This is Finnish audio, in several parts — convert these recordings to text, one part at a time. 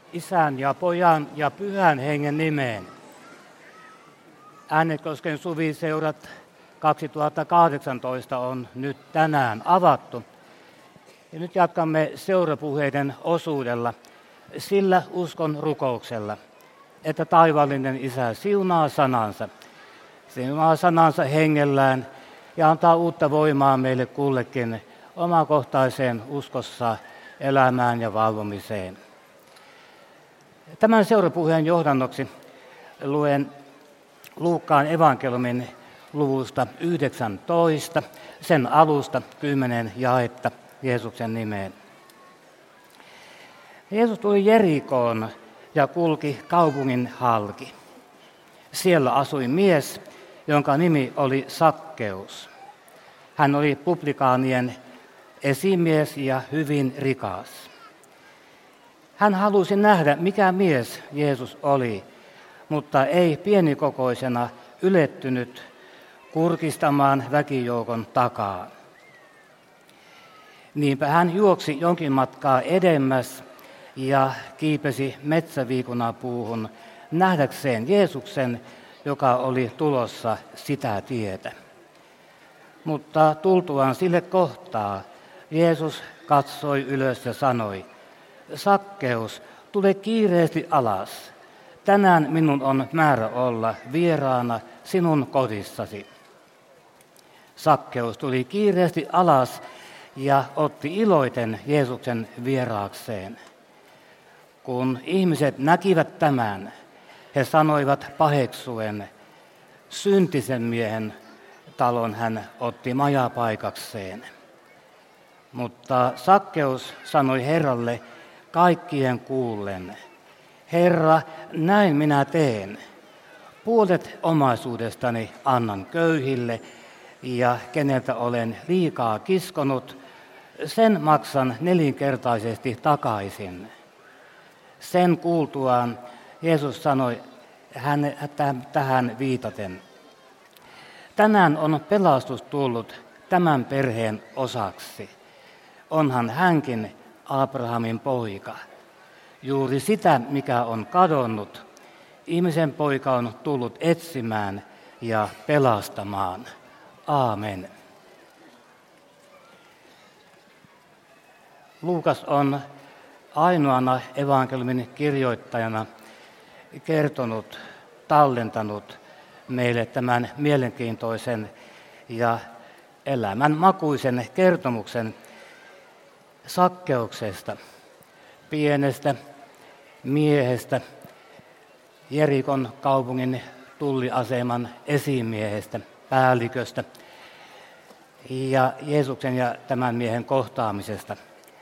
Isän ja Pojan ja Pyhän Hengen nimeen. Äänekosken suviseurat 2018 on nyt tänään avattu. Ja nyt jatkamme seurapuheiden osuudella sillä uskon rukouksella, että taivaallinen Isä siunaa sanansa hengellään ja antaa uutta voimaa meille kullekin omakohtaiseen uskossa elämään ja valvomiseen. Tämän seurapuheen johdannoksi luen Luukkaan evankeliumin luvusta 19, sen alusta 10 jaetta Jeesuksen nimeen. Jeesus tuli Jerikoon ja kulki kaupungin halki. Siellä asui mies, jonka nimi oli Sakkeus. Hän oli publikaanien esimies ja hyvin rikas. Hän halusi nähdä, mikä mies Jeesus oli, mutta ei pienikokoisena ylettynyt kurkistamaan väkijoukon takaa. Niinpä hän juoksi jonkin matkaa edemmäs ja kiipesi metsäviikunapuuhun nähdäkseen Jeesuksen, joka oli tulossa sitä tietä. Mutta tultuaan sille kohtaa Jeesus katsoi ylös ja sanoi: Sakkeus, tule kiireesti alas. Tänään minun on määrä olla vieraana sinun kodissasi. Sakkeus tuli kiireesti alas ja otti iloiten Jeesuksen vieraakseen. Kun ihmiset näkivät tämän, he sanoivat paheksuen: syntisen miehen talon hän otti majapaikakseen. Mutta Sakkeus sanoi Herralle kaikkien kuullen: Herra, näin minä teen. Puolet omaisuudestani annan köyhille, ja keneltä olen liikaa kiskonut, sen maksan 4-kertaisesti takaisin. Sen kuultuaan Jeesus sanoi tähän viitaten: tänään on pelastus tullut tämän perheen osaksi. Onhan hänkin Abrahamin poika. Juuri sitä, mikä on kadonnut, ihmisen poika on tullut etsimään ja pelastamaan. Aamen. Luukas on ainoana evankeliumin kirjoittajana tallentanut meille tämän mielenkiintoisen ja elämänmakuisen kertomuksen Sakkeuksesta, pienestä miehestä, Jerikon kaupungin tulliaseman esimiehestä, päälliköstä ja Jeesuksen ja tämän miehen kohtaamisesta.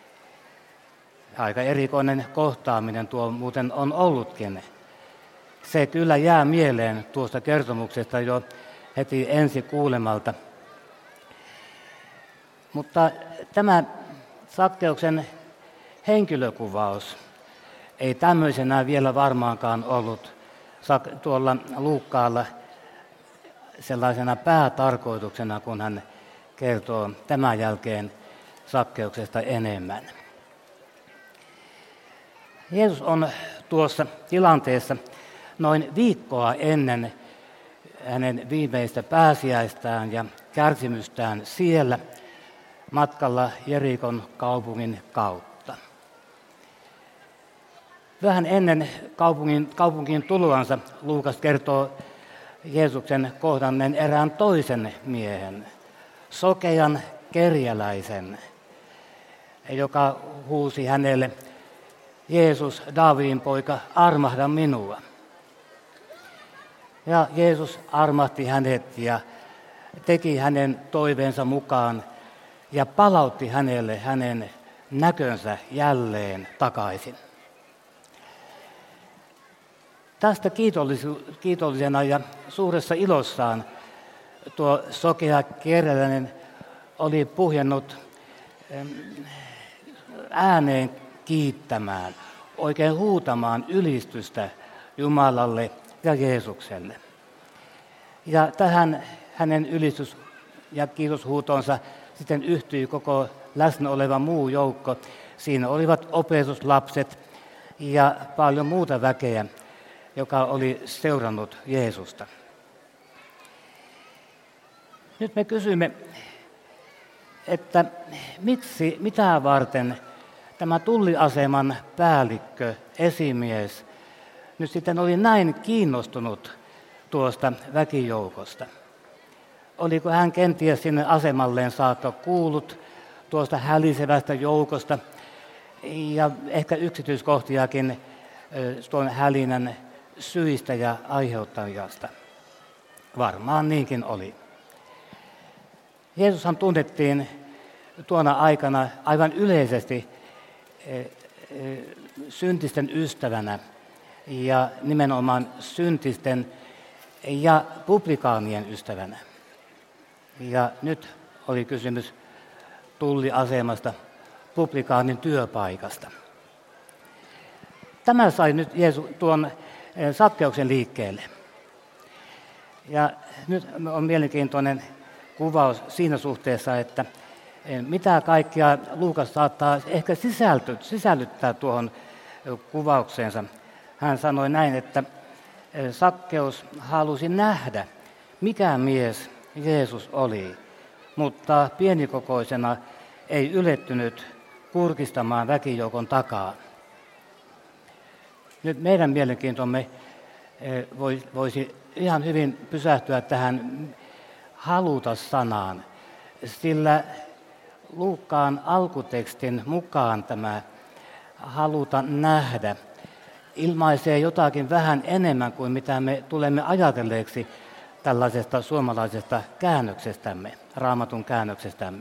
Aika erikoinen kohtaaminen tuo muuten on ollutkin. Se kyllä jää mieleen tuosta kertomuksesta jo heti ensi kuulemalta. Mutta tämä Sakkeuksen henkilökuvaus ei tämmöisenä vielä varmaankaan ollut tuolla Luukkaalla sellaisena päätarkoituksena, kun hän kertoo tämän jälkeen Sakkeuksesta enemmän. Jeesus on tuossa tilanteessa noin viikkoa ennen hänen viimeistä pääsiäistään ja kärsimystään siellä matkalla Jerikon kaupungin kautta. Vähän ennen kaupunkiin tuloansa Luukas kertoo Jeesuksen kohdanneen erään toisen miehen, sokean kerjäläisen, joka huusi hänelle: Jeesus, Daavidin poika, armahda minua. Ja Jeesus armahti hänet ja teki hänen toiveensa mukaan ja palautti hänelle hänen näkönsä jälleen takaisin. Tästä kiitollisena ja suuressa ilossaan tuo sokea kerjäläinen oli puhjennut ääneen kiittämään, oikein huutamaan ylistystä Jumalalle ja Jeesukselle. Ja tähän hänen ylistys- ja kiitoshuutonsa sitten yhtyi koko läsnä oleva muu joukko. Siinä olivat opetuslapset ja paljon muuta väkeä, joka oli seurannut Jeesusta. Nyt me kysymme, että mitä varten tämä tulliaseman päällikkö, esimies, nyt sitten oli näin kiinnostunut tuosta väkijoukosta. Oliko hän kenties sinne asemalleen saakka kuullut tuosta hälisevästä joukosta ja ehkä yksityiskohtiakin tuon hälinän syistä ja aiheuttajasta? Varmaan niinkin oli. Jeesushan tunnettiin tuona aikana aivan yleisesti syntisten ystävänä ja nimenomaan syntisten ja publikaanien ystävänä. Ja nyt oli kysymys tulliasemasta, publikaanin työpaikasta. Tämä sai nyt tuon Sakkeuksen liikkeelle. Ja nyt on mielenkiintoinen kuvaus siinä suhteessa, että mitä kaikkea Luukas saattaa ehkä sisällyttää tuohon kuvaukseensa. Hän sanoi näin, että Sakkeus halusi nähdä, mikä mies Jeesus oli, mutta pienikokoisena ei ylettynyt kurkistamaan väkijoukon takaa. Nyt meidän mielenkiintomme voisi ihan hyvin pysähtyä tähän haluta-sanaan, sillä Luukkaan alkutekstin mukaan tämä haluta nähdä ilmaisee jotakin vähän enemmän kuin mitä me tulemme ajatelleeksi tällaisesta suomalaisesta käännöksestämme, Raamatun käännöksestämme.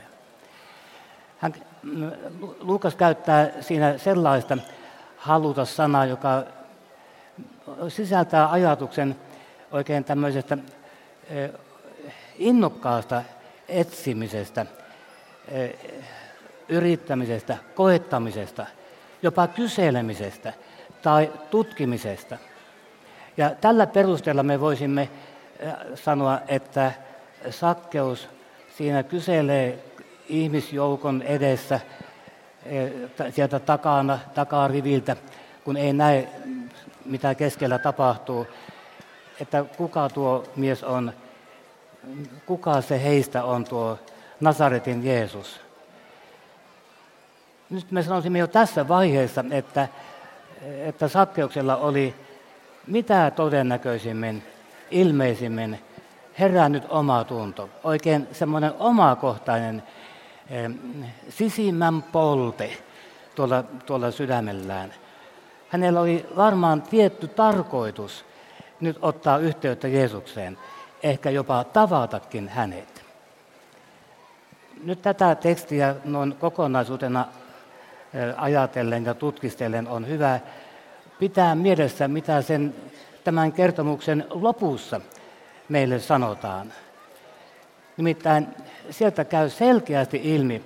Luukas käyttää siinä sellaista haluta-sanaa, joka sisältää ajatuksen oikein tämmöisestä innokkaasta etsimisestä, yrittämisestä, koettamisesta, jopa kyselemisestä tai tutkimisesta. Ja tällä perusteella me voisimme sanoa, että Sakkeus siinä kyselee ihmisjoukon edessä sieltä takariviltä, kun ei näe, mitä keskellä tapahtuu, että kuka tuo mies on, kuka se heistä on tuo Nasaretin Jeesus. Nyt me sanoisimme jo tässä vaiheessa, että Sakkeuksella oli mitä todennäköisimmin, ilmeisimmin herännyt oma tunto, oikein semmoinen omakohtainen sisimmän polte tuolla sydämellään. Hänellä oli varmaan tietty tarkoitus nyt ottaa yhteyttä Jeesukseen, ehkä jopa tavatakin hänet. Nyt tätä tekstiä noin kokonaisuutena ajatellen ja tutkistellen on hyvä pitää mielessä, mitä tämän kertomuksen lopussa meille sanotaan. Nimittäin sieltä käy selkeästi ilmi,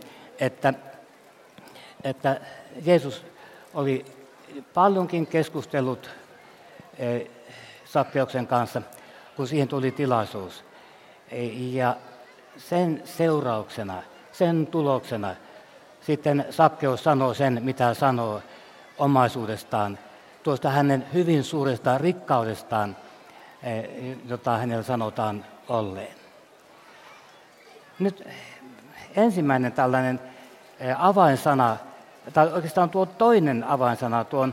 että Jeesus oli paljonkin keskustellut Sakkeuksen kanssa, kun siihen tuli tilaisuus. Ja sen seurauksena, sen tuloksena sitten Sakkeus sanoo sen, mitä sanoo omaisuudestaan, tuosta hänen hyvin suuresta rikkaudestaan, jota hänellä sanotaan olleen. Nyt ensimmäinen tällainen avainsana, tai oikeastaan tuo toinen avainsana tuon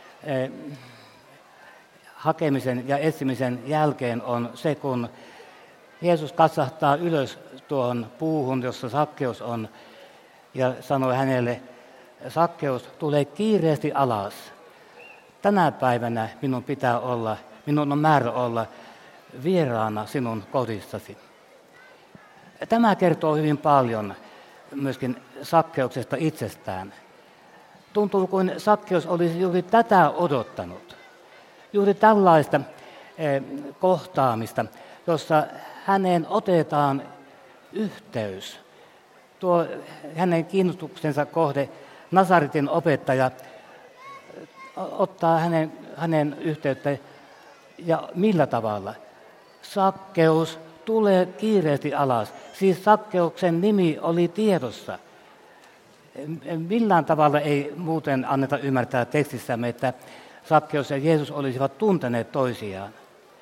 hakemisen ja etsimisen jälkeen on se, kun Jeesus katsahtaa ylös tuohon puuhun, jossa Sakkeus on, ja sanoi hänelle, Sakkeus, tule kiireesti alas. Tänä päivänä minun on määrä olla vieraana sinun kodissasi. Tämä kertoo hyvin paljon myöskin Sakkeuksesta itsestään. Tuntuu kuin Sakkeus olisi juuri tätä odottanut. Juuri tällaista kohtaamista, jossa häneen otetaan yhteys. Tuo hänen kiinnostuksensa kohde, Nasaretin opettaja, ottaa hänen yhteyttä. Ja millä tavalla? Sakkeus, tulee kiireesti alas. Siis Sakkeuksen nimi oli tiedossa. Millään tavalla ei muuten anneta ymmärtää tekstissämme, että Sakkeus ja Jeesus olisivat tunteneet toisiaan.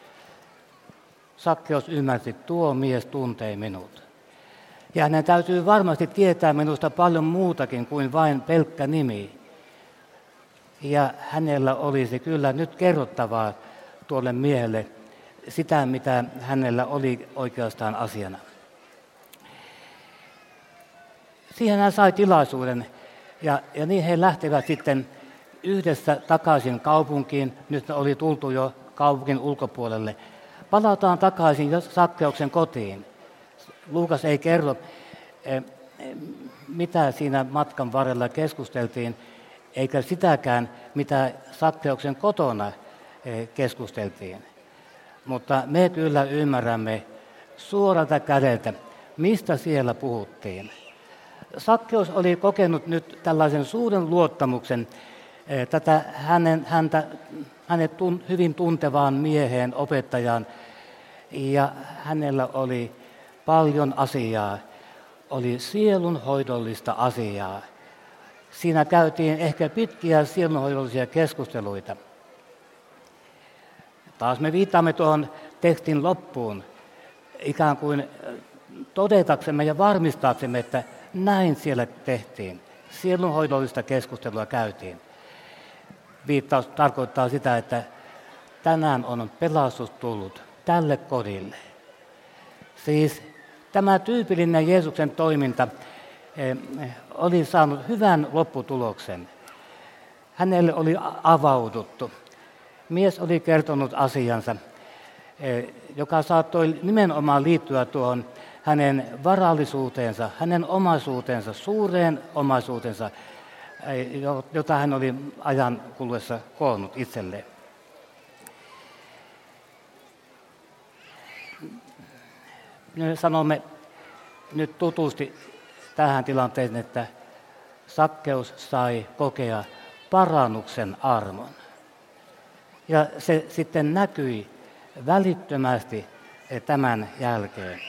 Sakkeus ymmärsi, tuo mies tuntee minut. Ja hänen täytyy varmasti tietää minusta paljon muutakin kuin vain pelkkä nimi. Ja hänellä olisi kyllä nyt kerrottavaa tuolle miehelle sitä, mitä hänellä oli oikeastaan asiana. Siihen hän sai tilaisuuden ja niin he lähtevät sitten yhdessä takaisin kaupunkiin. Nyt oli tultu jo kaupungin ulkopuolelle. Palataan takaisin Sakkeuksen kotiin. Luukas ei kerro, mitä siinä matkan varrella keskusteltiin, eikä sitäkään, mitä Sakkeuksen kotona keskusteltiin. Mutta me kyllä ymmärrämme suoralta kädeltä, mistä siellä puhuttiin. Sakkeus oli kokenut nyt tällaisen suuren luottamuksen tätä hänet hyvin tuntevaan mieheen, opettajaan, ja hänellä oli paljon asiaa, oli sielunhoidollista asiaa. Siinä käytiin ehkä pitkiä sielunhoidollisia keskusteluita. Taas me viittaamme tuohon tekstin loppuun, ikään kuin todetaksemme ja varmistaaksemme, että näin siellä tehtiin. Sielunhoidollista keskustelua käytiin. Viittaus tarkoittaa sitä, että tänään on pelastus tullut tälle kodille. Siis tämä tyypillinen Jeesuksen toiminta oli saanut hyvän lopputuloksen. Hänelle oli avauduttu. Mies oli kertonut asiansa, joka saattoi nimenomaan liittyä tuohon hänen varallisuuteensa, hänen omaisuutensa, suureen omaisuutensa, jota hän oli ajan kuluessa koonnut itselleen. Me sanomme nyt tutusti tähän tilanteeseen, että Sakkeus sai kokea parannuksen armon. Ja se sitten näkyi välittömästi tämän jälkeen.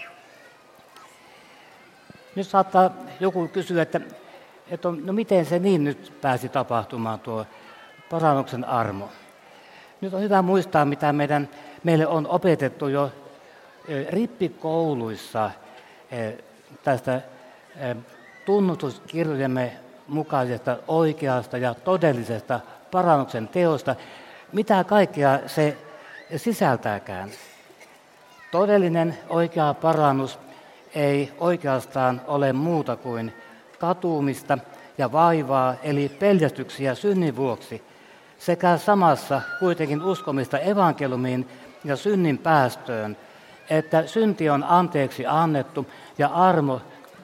Nyt saattaa joku kysyä, että no miten se niin nyt pääsi tapahtumaan tuo parannuksen armo. Nyt on hyvä muistaa, mitä meille on opetettu jo rippikouluissa tästä tunnustuskirjojemme mukaisesta oikeasta ja todellisesta parannuksen teosta, mitä kaikkea se sisältääkään. Todellinen oikea parannus ei oikeastaan ole muuta kuin katumista ja vaivaa, eli peljästyksiä synnin vuoksi, sekä samassa kuitenkin uskomista evankeliumiin ja synnin päästöön, että synti on anteeksi annettu ja armo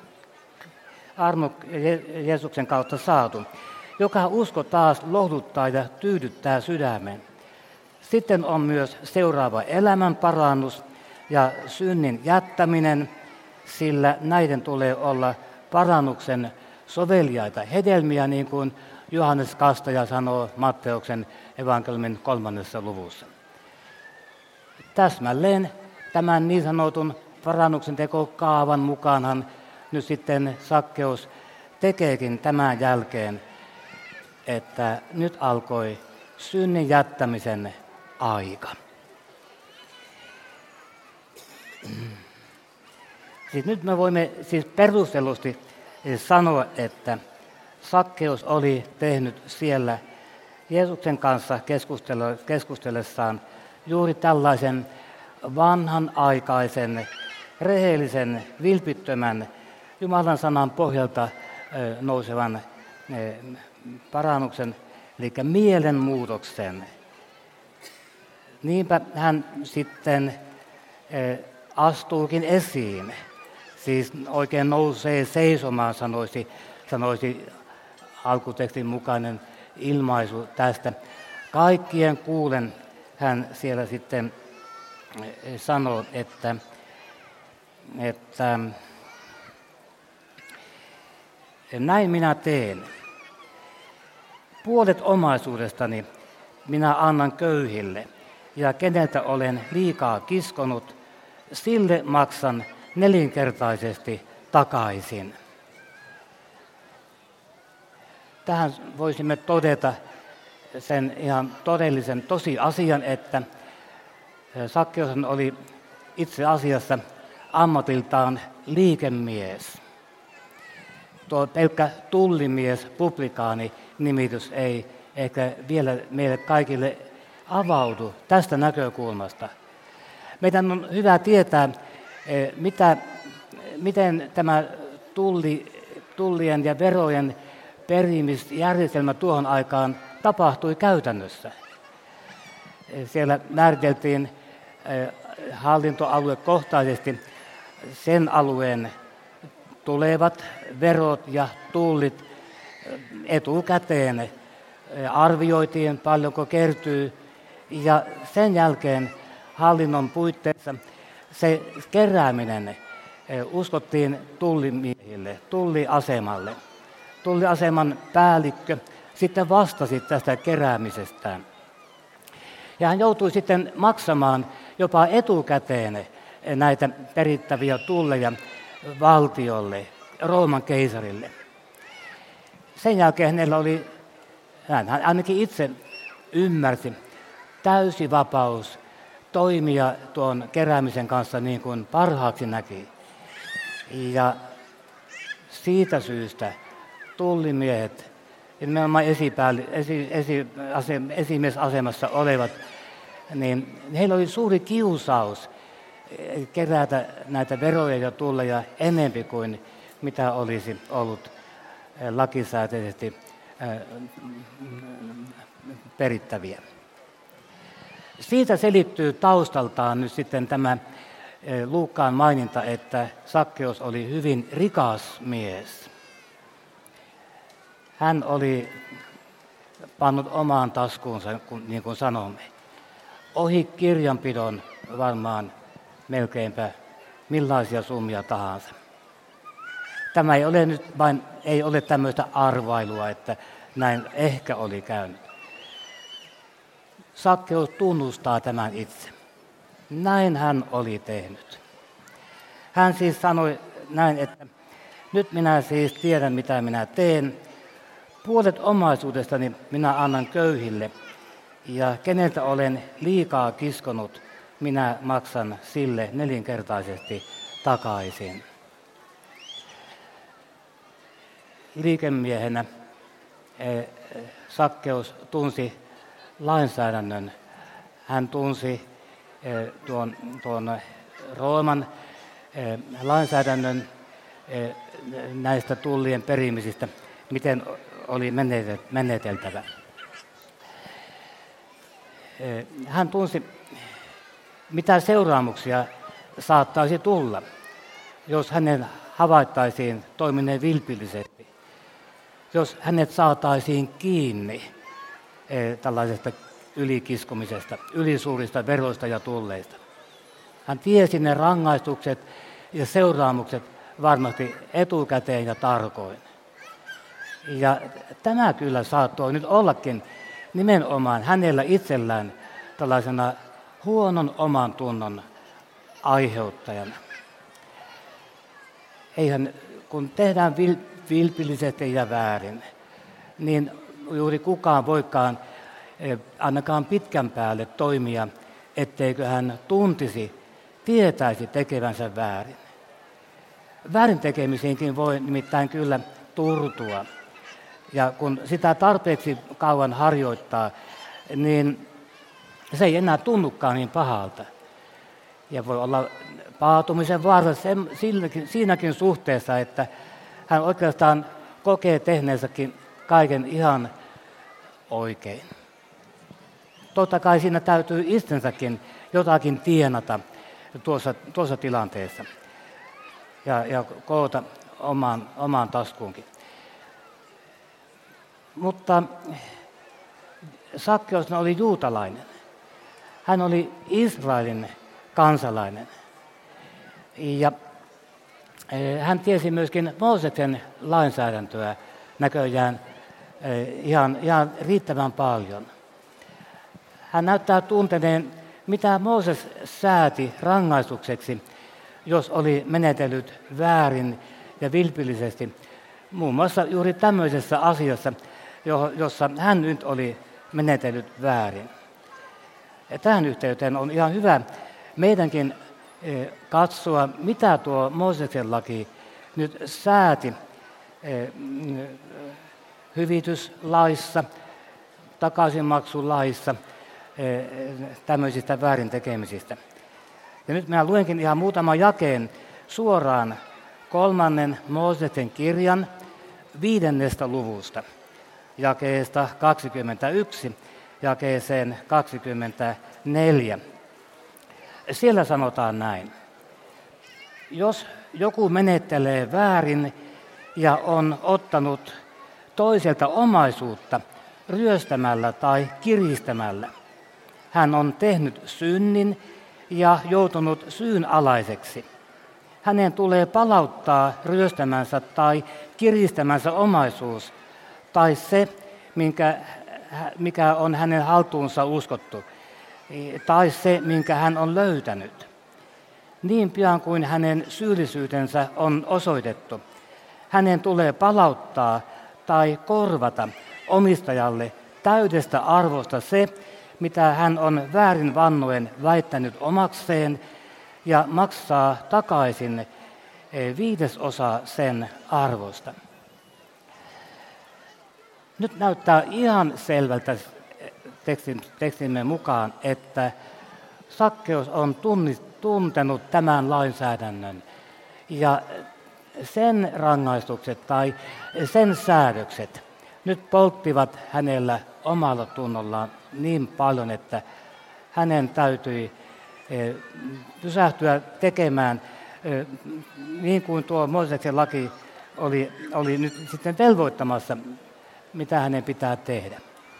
Jeesuksen kautta saatu, joka usko taas lohduttaa ja tyydyttää sydämen. Sitten on myös seuraava elämän parannus ja synnin jättäminen, sillä näiden tulee olla parannuksen soveliaita hedelmiä, niin kuin Johannes Kastaja sanoo Matteuksen evankeliumin 3. luvussa. Täsmälleen tämän niin sanotun parannuksen tekokaavan mukaanhan nyt sitten Sakkeus tekeekin tämän jälkeen, että nyt alkoi synnin jättämisen aika. Siis nyt me voimme siis perustellusti sanoa, että Sakkeus oli tehnyt siellä Jeesuksen kanssa keskustellessaan juuri tällaisen vanhanaikaisen, rehellisen, vilpittömän, Jumalan sanan pohjalta nousevan parannuksen, eli mielenmuutoksen. Niinpä hän sitten astuukin esiin, siis oikein nousee seisomaan, sanoisi alkutekstin mukainen ilmaisu tästä. Kaikkien kuulen hän siellä sitten sanoo, että näin minä teen. Puolet omaisuudestani minä annan köyhille, ja keneltä olen liikaa kiskonut, sille maksan 4-kertaisesti takaisin. tähän voisimme todeta sen ihan todellisen tosiasian, että Sakkeus oli itse asiassa ammatiltaan liikemies. Tuo pelkkä tullimies, publikaani nimitys ei ehkä vielä meille kaikille avaudu tästä näkökulmasta. Meidän on hyvä tietää, miten tämä tullien ja verojen perimisjärjestelmä tuohon aikaan tapahtui käytännössä. Siellä määriteltiin hallintoaluekohtaisesti sen alueen tulevat verot ja tullit etukäteen. Arvioitiin, paljonko kertyy, ja sen jälkeen hallinnon puitteissa se kerääminen uskottiin tullimiehille, tulliasemalle. Tulliaseman päällikkö sitten vastasi tästä keräämisestään. Ja hän joutui sitten maksamaan jopa etukäteen näitä perittäviä tulleja valtiolle, Rooman keisarille. Sen jälkeen hänellä oli, hän ainakin itse ymmärsi, täysi vapaus toimia tuon keräämisen kanssa niin kuin parhaaksi näki. Ja siitä syystä tullimiehet, nimenomaan esimiesasemassa olevat, niin heillä oli suuri kiusaus kerätä näitä veroja ja tulleja enempi kuin mitä olisi ollut lakisääteisesti perittäviä. Siitä selittyy taustaltaan nyt sitten tämä Luukkaan maininta, että Sakkeus oli hyvin rikas mies. Hän oli pannut omaan taskuunsa, niin kuin sanomme, ohi kirjanpidon varmaan melkeinpä millaisia summia tahansa. Tämä ei ole tämmöistä arvailua, että näin ehkä oli käynyt. Sakkeus tunnustaa tämän itse. Näin hän oli tehnyt. Hän siis sanoi näin, että nyt minä siis tiedän, mitä minä teen. Puolet omaisuudestani minä annan köyhille, ja keneltä olen liikaa kiskonut, minä maksan sille 4-kertaisesti takaisin. Liikemiehenä Sakkeus tunsi lainsäädännön. Hän tunsi tuon Rooman lainsäädännön näistä tullien perimisistä, miten oli meneteltävä. Hän tunsi, mitä seuraamuksia saattaisi tulla, jos hänen havaittaisiin toimineen vilpillisesti, jos hänet saataisiin kiinni tällaisesta ylikiskomisesta, ylisuurista veroista ja tulleista. Hän tiesi ne rangaistukset ja seuraamukset varmasti etukäteen ja tarkoin. Ja tämä kyllä saattoi nyt ollakin nimenomaan hänellä itsellään tällaisena huonon oman tunnon aiheuttajana. Eihän, kun tehdään vilpillisesti ja väärin, niin juuri kukaan voikaan ainakaan pitkän päälle toimia, etteikö hän tietäisi tekevänsä väärin. Väärin tekemisiinkin voi nimittäin kyllä turtua. Ja kun sitä tarpeeksi kauan harjoittaa, niin se ei enää tunnukaan niin pahalta. Ja voi olla paatumisen vaara siinäkin suhteessa, että hän oikeastaan kokee tehneensäkin kaiken ihan oikein. Totta kai siinä täytyy itsensäkin jotakin tienata tuossa tilanteessa ja koota omaan taskuunkin. Mutta Sakkeus oli juutalainen. Hän oli Israelin kansalainen. Ja hän tiesi myöskin Mooseksen lainsäädäntöä näköjään ihan riittävän paljon. Hän näyttää tunteneen, mitä Mooses sääti rangaistukseksi, jos oli menetellyt väärin ja vilpillisesti. Muun muassa juuri tämmöisessä asiassa, jossa hän nyt oli menetellyt väärin. Ja tähän yhteyteen on ihan hyvä meidänkin katsoa, mitä tuo Mooseksen laki nyt sääti hyvityslaissa, takaisinmaksulaissa, tämmöisistä väärintekemisistä. Ja nyt minä luenkin ihan muutaman jakeen suoraan 3. Mooseksen kirjan 5. luvusta, jakeesta 21 jakeeseen 24. Siellä sanotaan näin. Jos joku menettelee väärin ja on ottanut toiselta omaisuutta ryöstämällä tai kiristämällä, hän on tehnyt synnin ja joutunut syyn alaiseksi. Hänen tulee palauttaa ryöstämänsä tai kiristämänsä omaisuus tai se, mikä on hänen haltuunsa uskottu, tai se, minkä hän on löytänyt. Niin pian kuin hänen syyllisyytensä on osoitettu, hänen tulee palauttaa tai korvata omistajalle täydestä arvosta se, mitä hän on väärin vannoen väittänyt omakseen, ja maksaa takaisin 5% sen arvosta. Nyt näyttää ihan selvältä tekstimme mukaan, että Sakkeus on tuntenut tämän lainsäädännön ja sen rangaistukset tai sen säädökset nyt polttivat hänellä omalla tunnollaan niin paljon, että hänen täytyi pysähtyä tekemään niin kuin tuo Mooseksen laki oli nyt sitten velvoittamassa, mitä hänen pitää tehdä.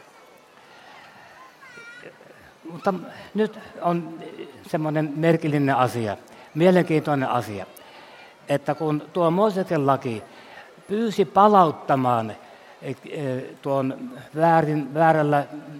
Mutta nyt on semmoinen merkillinen asia, mielenkiintoinen asia, että kun tuo Mooseksen laki pyysi palauttamaan tuon väärällä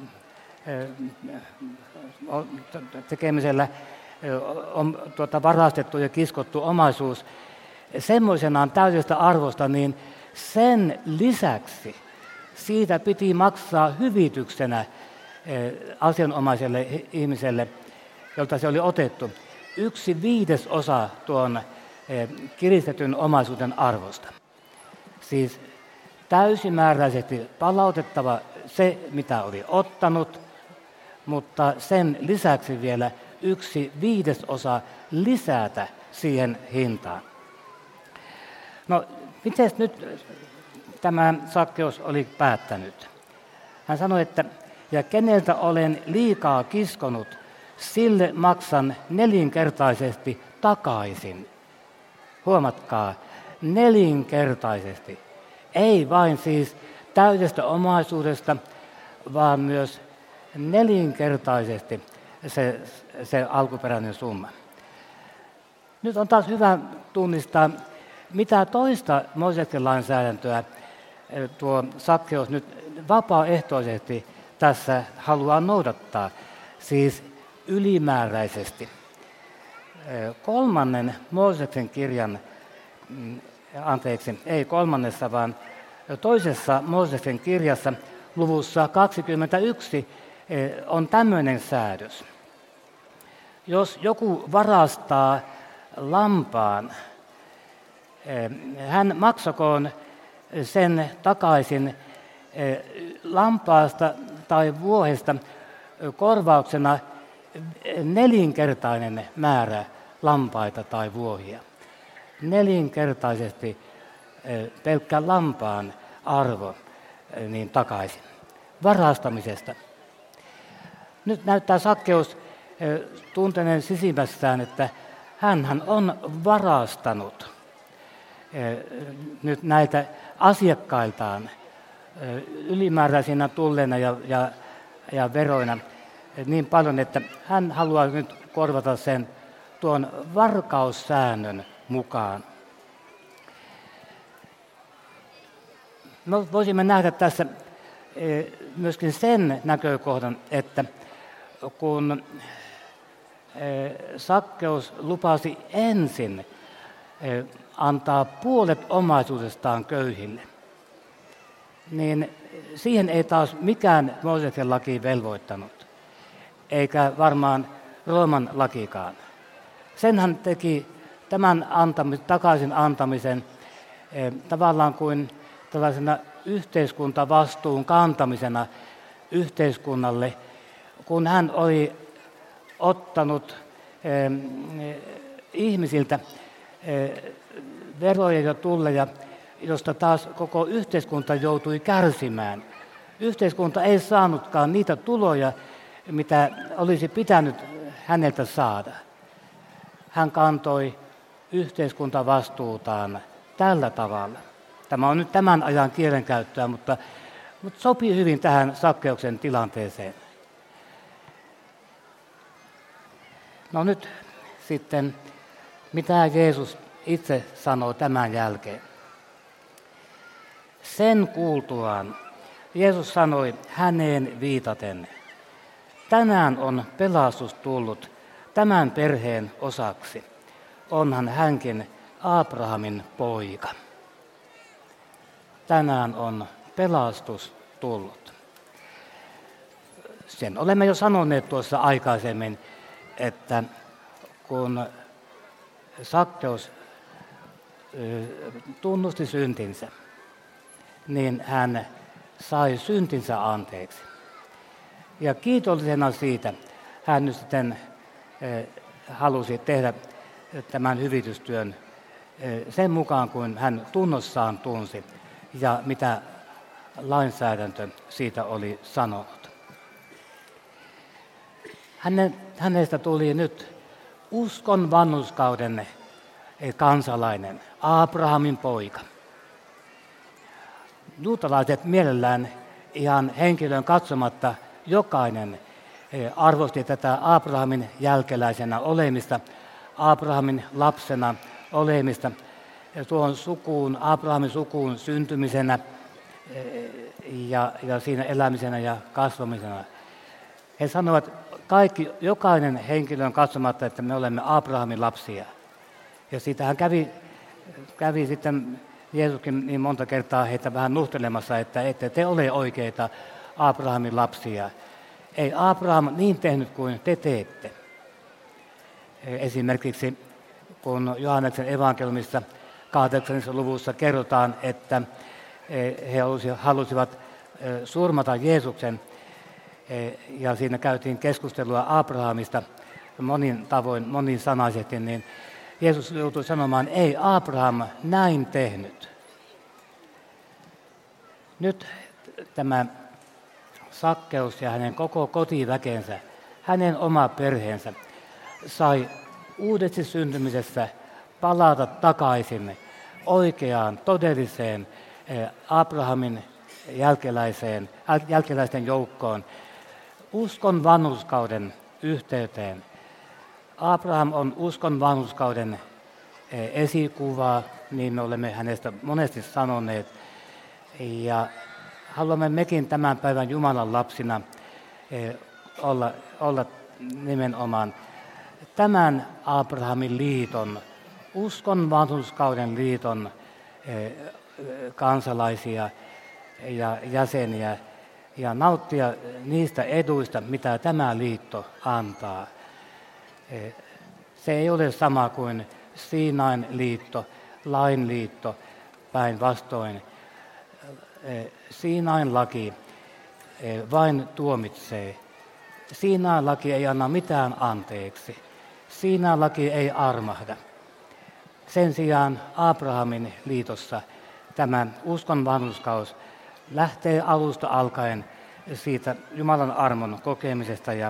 tekemisellä varastettu ja kiskottu omaisuus semmoisenaan täydestä arvosta, niin sen lisäksi siitä piti maksaa hyvityksenä asianomaiselle ihmiselle, jolta se oli otettu, 1/5 tuon kiristetyn omaisuuden arvosta. Siis täysimääräisesti palautettava se, mitä oli ottanut, mutta sen lisäksi vielä 1/5 lisätä siihen hintaan. No, miten nyt tämä Sakkeus oli päättänyt? Hän sanoi, että ja keneltä olen liikaa kiskonut, sille maksan 4-kertaisesti takaisin. Huomatkaa, 4-kertaisesti. Ei vain siis täydestä omaisuudesta, vaan myös 4-kertaisesti se alkuperäinen summa. Nyt on taas hyvä tunnistaa, mitä toista Mooseksen lainsäädäntöä tuo Sakkeus nyt vapaaehtoisesti tässä haluaa noudattaa, siis ylimääräisesti. 3. Mooseksen kirjan, ei 3. vaan 2. Mooseksen kirjassa luvussa 21 on tämmöinen säädös. Jos joku varastaa lampaan, hän maksakoon sen takaisin lampaasta tai vuohesta korvauksena 4-kertainen määrä lampaita tai vuohia. 4-kertaisesti pelkkä lampaan arvo niin takaisin. Varastamisesta. Nyt näyttää Sakkeus tunteneen sisimmässään, että hänhän on varastanut nyt näiltä asiakkailtaan ylimääräisinä tulleina ja veroina niin paljon, että hän haluaa nyt korvata sen tuon varkaussäännön mukaan. No, voisimme nähdä tässä myöskin sen näkökohdan, että kun Sakkeus lupasi ensin antaa puolet omaisuudestaan köyhille, niin siihen ei taas mikään Mooseksen laki velvoittanut, eikä varmaan Rooman lakikaan. Sen hän teki tämän takaisin antamisen tavallaan kuin tällaisena yhteiskuntavastuun kantamisena yhteiskunnalle, kun hän oli ottanut ihmisiltä veroja ja tulleja, josta taas koko yhteiskunta joutui kärsimään. Yhteiskunta ei saanutkaan niitä tuloja, mitä olisi pitänyt häneltä saada. Hän kantoi yhteiskuntavastuutaan tällä tavalla. Tämä on nyt tämän ajan kielenkäyttöä, mutta sopii hyvin tähän Sakkeuksen tilanteeseen. No nyt sitten, mitä Jeesus itse sanoo tämän jälkeen. Sen kuultuaan Jeesus sanoi häneen viitaten, tänään on pelastus tullut tämän perheen osaksi. Onhan hänkin Abrahamin poika. Tänään on pelastus tullut. Sen olemme jo sanoneet tuossa aikaisemmin, että kun Sakkeus tunnusti syntinsä, niin hän sai syntinsä anteeksi. Ja kiitollisena siitä hän nyt sitten halusi tehdä tämän hyvitystyön sen mukaan, kuin hän tunnossaan tunsi ja mitä lainsäädäntö siitä oli sanonut. Hänestä tuli nyt uskon vanhurskauden kansalainen, Abrahamin poika. Juutalaiset mielellään ihan henkilön katsomatta jokainen arvosti tätä Abrahamin jälkeläisenä olemista, Abrahamin lapsena olemista, tuon sukuun, Abrahamin sukuun syntymisenä ja siinä elämisenä ja kasvamisena. He sanovat kaikki, jokainen henkilön katsomatta, että me olemme Abrahamin lapsia. Ja siitähän kävi sitten Jeesuskin niin monta kertaa heitä vähän nuhtelemassa, että ette te ole oikeita Abrahamin lapsia. Ei Abraham niin tehnyt kuin te teette. Esimerkiksi kun Johanneksen evankeliumissa 8. luvussa kerrotaan, että he halusivat surmata Jeesuksen, ja siinä käytiin keskustelua Abrahamista monin tavoin, monisanaisesti, niin Jeesus joutui sanomaan, ei Abraham näin tehnyt. Nyt tämä Sakkeus ja hänen koko kotiväkensä, hänen oma perheensä, sai uudesti syntymisessä palata takaisin oikeaan, todelliseen Abrahamin jälkeläisten joukkoon, uskon vanhurskauden yhteyteen. Abraham on uskon vanhurskauden esikuva, niin me olemme hänestä monesti sanoneet. Ja haluamme mekin tämän päivän Jumalan lapsina olla nimenomaan tämän Abrahamin liiton, uskon vanhurskauden liiton kansalaisia ja jäseniä ja nauttia niistä eduista, mitä tämä liitto antaa. Se ei ole sama kuin Siinain liitto, lain liitto, päinvastoin. Siinain laki vain tuomitsee. Siinain laki ei anna mitään anteeksi. Siinain laki ei armahda. Sen sijaan Abrahamin liitossa tämä uskon vanhurskaus lähtee alusta alkaen siitä Jumalan armon kokemisesta ja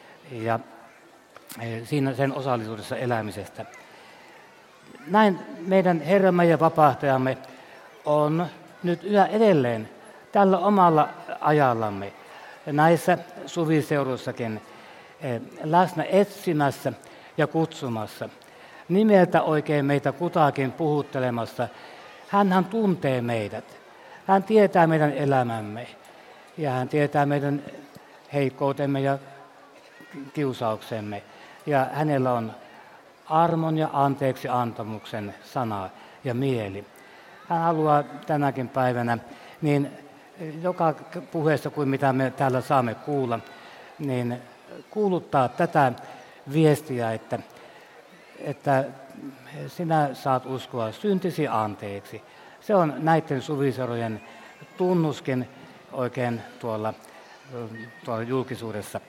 siinä sen osallisuudessa elämisestä. Näin meidän Herramme ja Vapahtajamme on nyt yhä edelleen tällä omalla ajallamme näissä suviseuroissakin läsnä etsimässä ja kutsumassa. Nimeltä oikein meitä kutakin puhuttelemassa. Hänhän tuntee meidät. Hän tietää meidän elämämme ja hän tietää meidän heikkoutemme ja kiusauksemme. Ja hänellä on armon ja anteeksi antamuksen sana ja mieli. Hän haluaa tänäkin päivänä niin joka puheessa kuin mitä me täällä saamme kuulla, niin kuuluttaa tätä viestiä, että sinä saat uskoa syntisi anteeksi. Se on näiden suviserojen tunnuskin oikein tuolla julkisuudessa.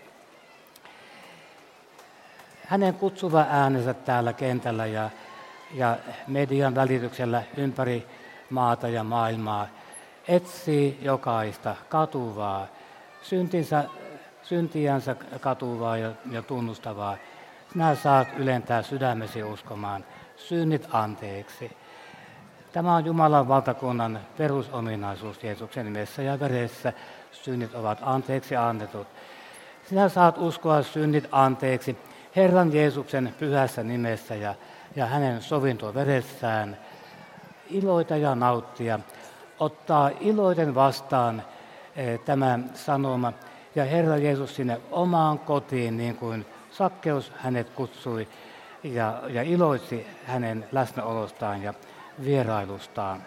Hänen kutsuva äänensä täällä kentällä ja median välityksellä ympäri maata ja maailmaa etsii jokaista katuvaa, syntiänsä katuvaa ja tunnustavaa. Sinä saat ylentää sydämesi uskomaan synnit anteeksi. Tämä on Jumalan valtakunnan perusominaisuus Jeesuksen nimessä ja veressä. Synnit ovat anteeksi annetut. Sinä saat uskoa synnit anteeksi Herran Jeesuksen pyhässä nimessä ja hänen sovintoveressään. Iloita ja nauttia, ottaa iloiten vastaan tämä sanoma ja Herra Jeesus sinne omaan kotiin, niin kuin Sakkeus hänet kutsui ja iloitsi hänen läsnäolostaan ja vierailustaan.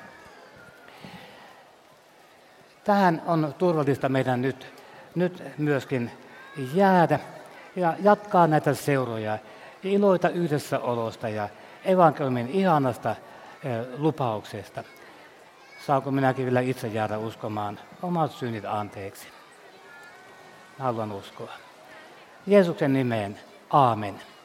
Tähän on turvallista meidän nyt myöskin jäädä ja jatkaa näitä seuroja, iloita yhdessäolosta ja evankeliumin ihanasta lupauksesta. Saanko minäkin vielä itse jäädä uskomaan omat synnit anteeksi? Haluan uskoa. Jeesuksen nimeen, aamen.